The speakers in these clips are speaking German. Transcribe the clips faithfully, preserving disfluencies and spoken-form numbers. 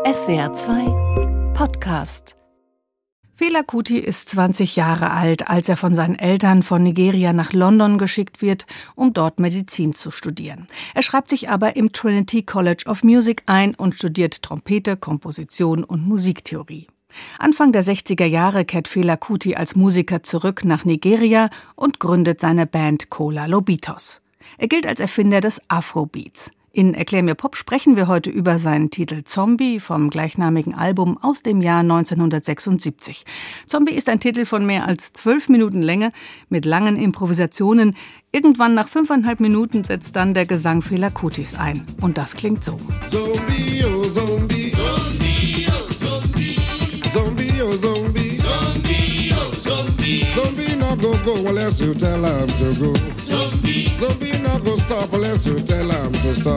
S W R zwei Podcast. Fela Kuti ist zwanzig Jahre alt, als er von seinen Eltern von Nigeria nach London geschickt wird, um dort Medizin zu studieren. Er schreibt sich aber im Trinity College of Music ein und studiert Trompete, Komposition und Musiktheorie. Anfang der sechziger Jahre kehrt Fela Kuti als Musiker zurück nach Nigeria und gründet seine Band Kola Lobitos. Er gilt als Erfinder des Afrobeats. In Erklär mir Pop sprechen wir heute über seinen Titel Zombie vom gleichnamigen Album aus dem Jahr neunzehnhundertsechsundsiebzig. Zombie ist ein Titel von mehr als zwölf Minuten Länge mit langen Improvisationen. Irgendwann nach fünfeinhalb Minuten setzt dann der Gesang Fela Kutis ein. Und das klingt so. Zombie, oh Zombie, Zombie, oh Zombie, Zombie, oh Zombie, Zombie, oh Zombie, Zombie no go go unless you tell him to go. Zombie, Zombie no go stop unless you tell him to stop.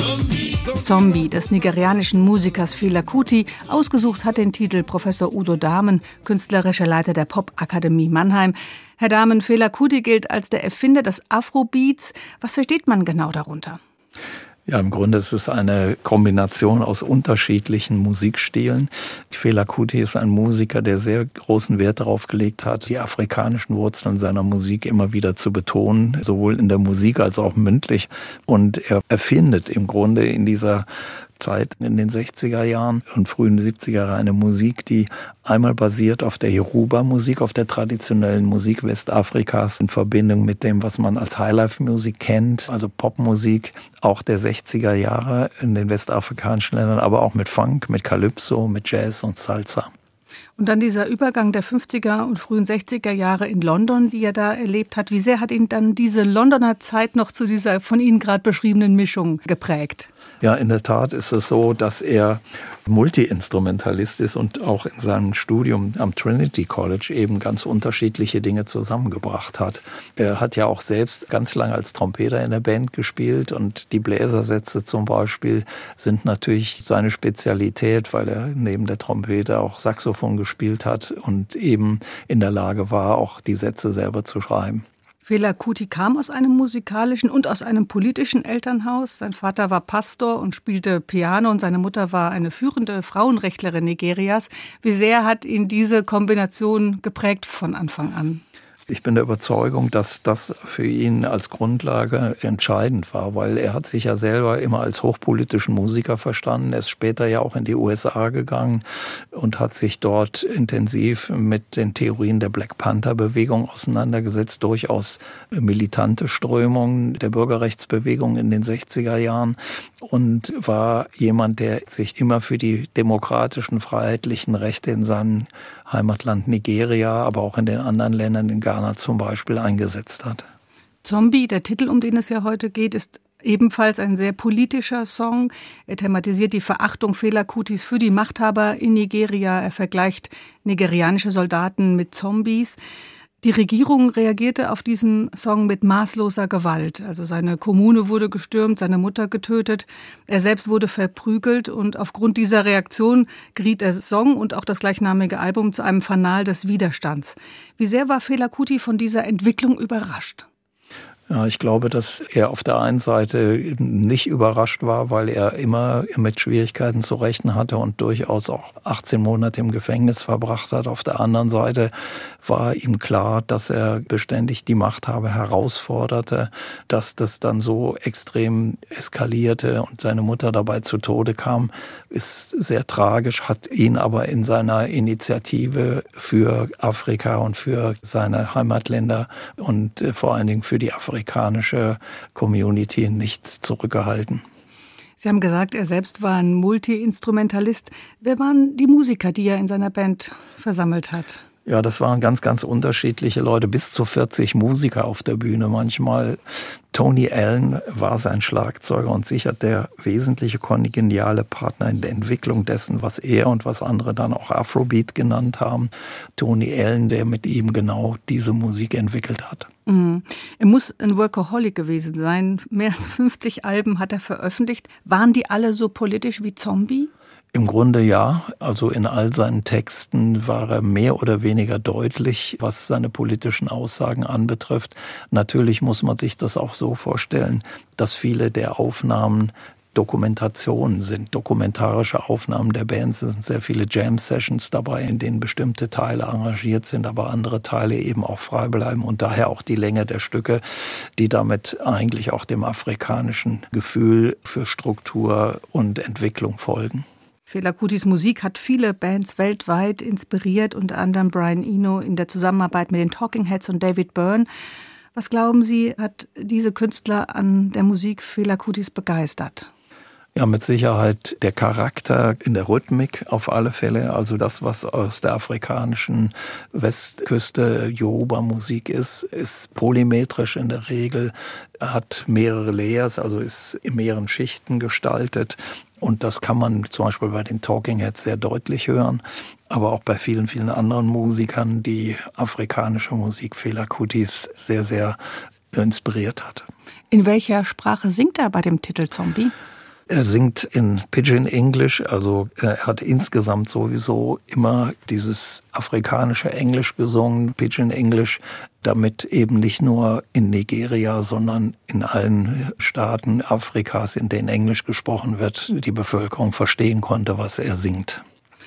Zombie des nigerianischen Musikers Fela Kuti. Ausgesucht hat den Titel Professor Udo Dahmen, künstlerischer Leiter der Popakademie Mannheim. Herr Dahmen, Fela Kuti gilt als der Erfinder des Afrobeats. Was versteht man genau darunter? Ja, im Grunde ist es eine Kombination aus unterschiedlichen Musikstilen. Fela Kuti ist ein Musiker, der sehr großen Wert darauf gelegt hat, die afrikanischen Wurzeln seiner Musik immer wieder zu betonen, sowohl in der Musik als auch mündlich. Und er erfindet im Grunde in dieser Zeit in den sechziger Jahren und frühen siebziger Jahren eine Musik, die einmal basiert auf der Yoruba-Musik, auf der traditionellen Musik Westafrikas in Verbindung mit dem, was man als Highlife-Musik kennt, also Popmusik auch der sechziger Jahre in den westafrikanischen Ländern, aber auch mit Funk, mit Calypso, mit Jazz und Salsa. Und dann dieser Übergang der fünfziger und frühen sechziger Jahre in London, die er da erlebt hat. Wie sehr hat ihn dann diese Londoner Zeit noch zu dieser von Ihnen gerade beschriebenen Mischung geprägt? Ja, in der Tat ist es so, dass er Multi-Instrumentalist ist und auch in seinem Studium am Trinity College eben ganz unterschiedliche Dinge zusammengebracht hat. Er hat ja auch selbst ganz lange als Trompeter in der Band gespielt und die Bläsersätze zum Beispiel sind natürlich seine Spezialität, weil er neben der Trompete auch Saxophon gespielt hat und eben in der Lage war, auch die Sätze selber zu schreiben. Fela Kuti kam aus einem musikalischen und aus einem politischen Elternhaus. Sein Vater war Pastor und spielte Piano und seine Mutter war eine führende Frauenrechtlerin Nigerias. Wie sehr hat ihn diese Kombination geprägt von Anfang an? Ich bin der Überzeugung, dass das für ihn als Grundlage entscheidend war, weil er hat sich ja selber immer als hochpolitischen Musiker verstanden. Er ist später ja auch in die U S A gegangen und hat sich dort intensiv mit den Theorien der Black Panther-Bewegung auseinandergesetzt, durchaus militante Strömungen der Bürgerrechtsbewegung in den sechziger Jahren und war jemand, der sich immer für die demokratischen, freiheitlichen Rechte in seinem Heimatland Nigeria, aber auch in den anderen Ländern, in Ghana zum Beispiel, eingesetzt hat. Zombie, der Titel, um den es ja heute geht, ist ebenfalls ein sehr politischer Song. Er thematisiert die Verachtung Fela Kutis für die Machthaber in Nigeria. Er vergleicht nigerianische Soldaten mit Zombies. Die Regierung reagierte auf diesen Song mit maßloser Gewalt. Also seine Kommune wurde gestürmt, seine Mutter getötet, er selbst wurde verprügelt und aufgrund dieser Reaktion geriet der Song und auch das gleichnamige Album zu einem Fanal des Widerstands. Wie sehr war Fela Kuti von dieser Entwicklung überrascht? Ja, ich glaube, dass er auf der einen Seite nicht überrascht war, weil er immer mit Schwierigkeiten zu rechnen hatte und durchaus auch achtzehn Monate im Gefängnis verbracht hat. Auf der anderen Seite war ihm klar, dass er beständig die Machthaber herausforderte, dass das dann so extrem eskalierte und seine Mutter dabei zu Tode kam, ist sehr tragisch, hat ihn aber in seiner Initiative für Afrika und für seine Heimatländer und vor allen Dingen für die Afrikaner amerikanische Community nicht zurückgehalten. Sie haben gesagt, er selbst war ein Multi-Instrumentalist. Wer waren die Musiker, die er in seiner Band versammelt hat? Ja, das waren ganz, ganz unterschiedliche Leute, bis zu vierzig Musiker auf der Bühne manchmal. Tony Allen war sein Schlagzeuger und sicher der wesentliche kongeniale Partner in der Entwicklung dessen, was er und was andere dann auch Afrobeat genannt haben. Tony Allen, der mit ihm genau diese Musik entwickelt hat. Mhm. Er muss ein Workaholic gewesen sein. Mehr als fünfzig Alben hat er veröffentlicht. Waren die alle so politisch wie Zombie? Im Grunde ja, also in all seinen Texten war er mehr oder weniger deutlich, was seine politischen Aussagen anbetrifft. Natürlich muss man sich das auch so vorstellen, dass viele der Aufnahmen Dokumentationen sind, dokumentarische Aufnahmen der Bands. Es sind sehr viele Jam-Sessions dabei, in denen bestimmte Teile arrangiert sind, aber andere Teile eben auch frei bleiben und daher auch die Länge der Stücke, die damit eigentlich auch dem afrikanischen Gefühl für Struktur und Entwicklung folgen. Fela Kutis Musik hat viele Bands weltweit inspiriert, unter anderem Brian Eno in der Zusammenarbeit mit den Talking Heads und David Byrne. Was glauben Sie, hat diese Künstler an der Musik Fela Kutis begeistert? Ja, mit Sicherheit der Charakter in der Rhythmik auf alle Fälle. Also das, was aus der afrikanischen Westküste Yoruba-Musik ist, ist polymetrisch in der Regel, hat mehrere Layers, also ist in mehreren Schichten gestaltet. Und das kann man zum Beispiel bei den Talking Heads sehr deutlich hören, aber auch bei vielen, vielen anderen Musikern, die afrikanische Musik Fela Kutis sehr, sehr inspiriert hat. In welcher Sprache singt er bei dem Titel Zombie? Er singt in Pidgin English, also er hat insgesamt sowieso immer dieses afrikanische Englisch gesungen, Pidgin English, damit eben nicht nur in Nigeria, sondern in allen Staaten Afrikas, in denen Englisch gesprochen wird, die Bevölkerung verstehen konnte, was er singt.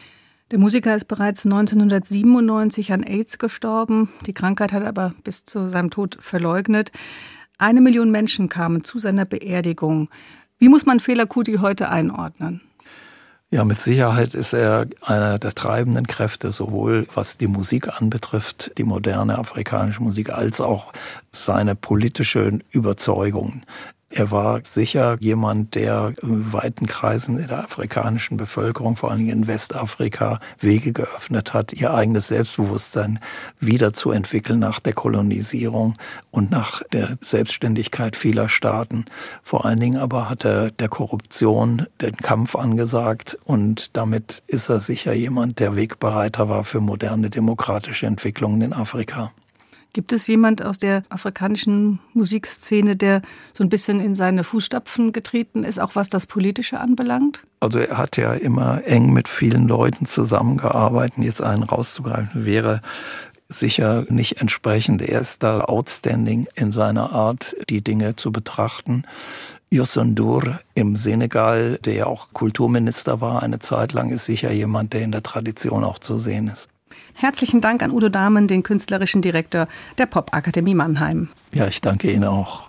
Der Musiker ist bereits neunzehnhundertsiebenundneunzig an AIDS gestorben. Die Krankheit hat er aber bis zu seinem Tod verleugnet. Eine Million Menschen kamen zu seiner Beerdigung. Wie muss man Fela Kuti heute einordnen? Ja, mit Sicherheit ist er einer der treibenden Kräfte, sowohl was die Musik anbetrifft, die moderne afrikanische Musik, als auch seine politische Überzeugung. Er war sicher jemand, der in weiten Kreisen der afrikanischen Bevölkerung, vor allen Dingen in Westafrika, Wege geöffnet hat, ihr eigenes Selbstbewusstsein wiederzuentwickeln nach der Kolonisierung und nach der Selbstständigkeit vieler Staaten. Vor allen Dingen aber hat er der Korruption den Kampf angesagt und damit ist er sicher jemand, der Wegbereiter war für moderne demokratische Entwicklungen in Afrika. Gibt es jemand aus der afrikanischen Musikszene, der so ein bisschen in seine Fußstapfen getreten ist, auch was das Politische anbelangt? Also er hat ja immer eng mit vielen Leuten zusammengearbeitet. Jetzt einen rauszugreifen wäre sicher nicht entsprechend. Er ist da outstanding in seiner Art, die Dinge zu betrachten. Youssou N'Dour im Senegal, der ja auch Kulturminister war eine Zeit lang, ist sicher jemand, der in der Tradition auch zu sehen ist. Herzlichen Dank an Udo Dahmen, den künstlerischen Direktor der Popakademie Mannheim. Ja, ich danke Ihnen auch.